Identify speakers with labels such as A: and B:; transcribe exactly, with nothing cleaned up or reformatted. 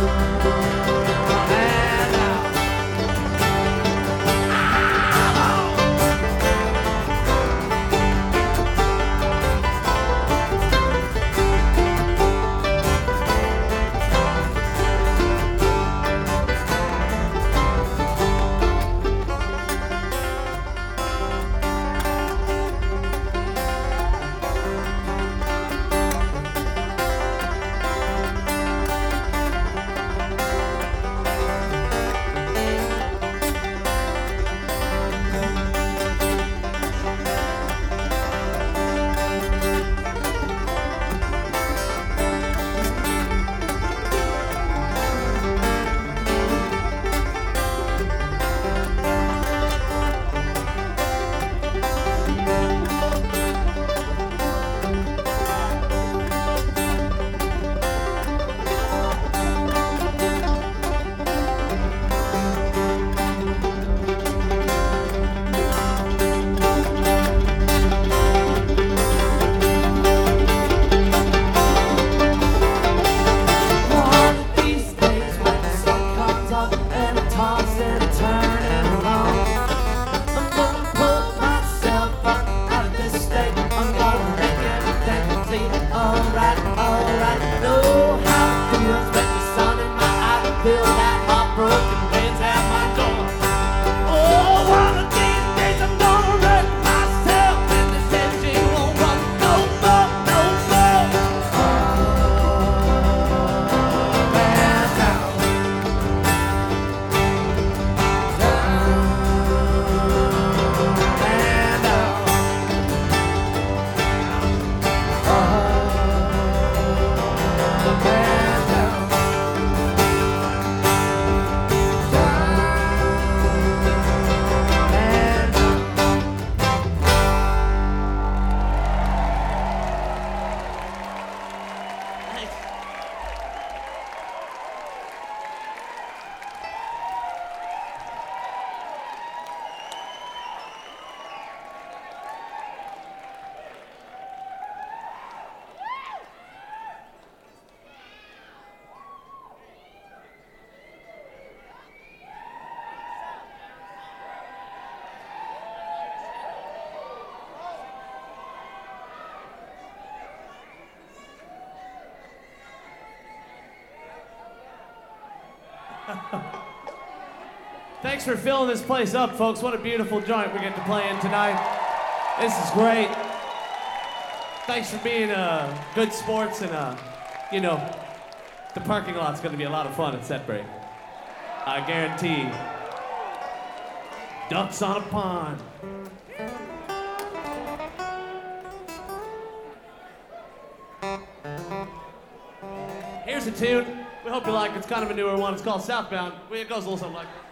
A: Thanks for filling this place up, folks. What a beautiful joint we get to play in tonight. This is great. Thanks for being uh, good sports, and uh, you know, the parking lot's gonna be a lot of fun at Set Break. I guarantee. Ducks on a pond. Here's a tune. We hope you like it. It's kind of a newer one. It's called Southbound. It goes a little something like